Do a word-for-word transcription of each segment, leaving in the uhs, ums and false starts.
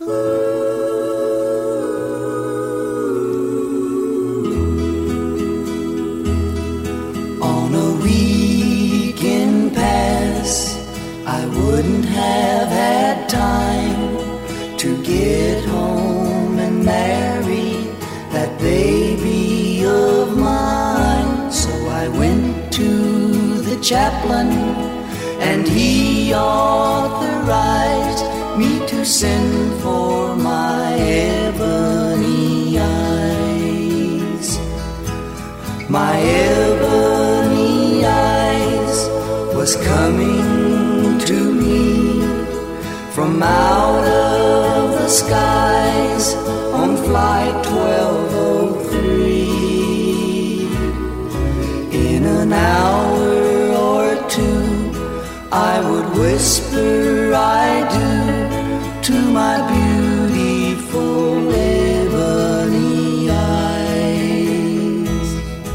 On a weekend pass, I wouldn't have had time to get home and marry that baby of mine. So I went to the chaplain and he authorized me to send for my ebony eyes. My ebony eyes was coming to me from out of the skies on flight twelve oh three. In an hour or two I would whisper I do to my beautiful ebony eyes.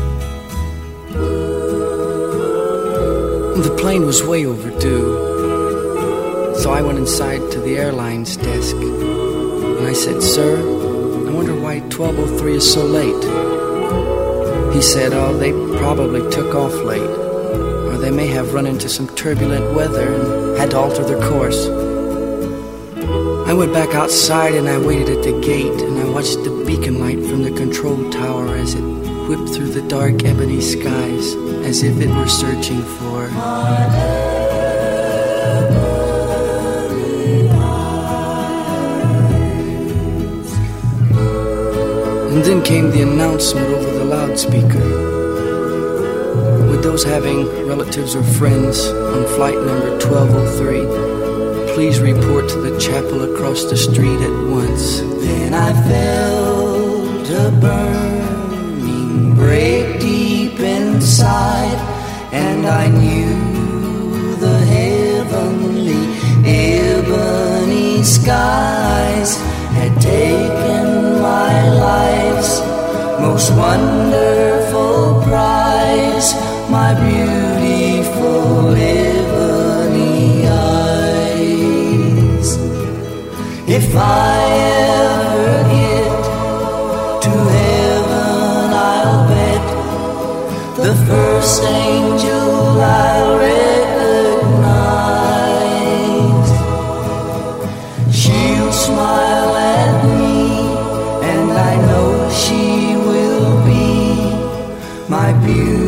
The plane was way overdue, so I went inside to the airline's desk and I said, "Sir, I wonder why twelve oh three is so late." He said, "Oh, they probably took off late, or they may have run into some turbulent weather and had to alter their course." I went back outside and I waited at the gate and I watched the beacon light from the control tower as it whipped through the dark ebony skies as if it were searching for And then came the announcement over the loudspeaker. With those having relatives or friends on flight number twelve oh three, please report to the chapel across the street at once. Then I felt a burning break deep inside, and I knew the heavenly ebony skies had taken my life's most wonderful prize, my beautiful ebony eyes. If I ever get to heaven, I'll bet the first angel I'll recognize. She'll smile at me, and I know she will be my beauty.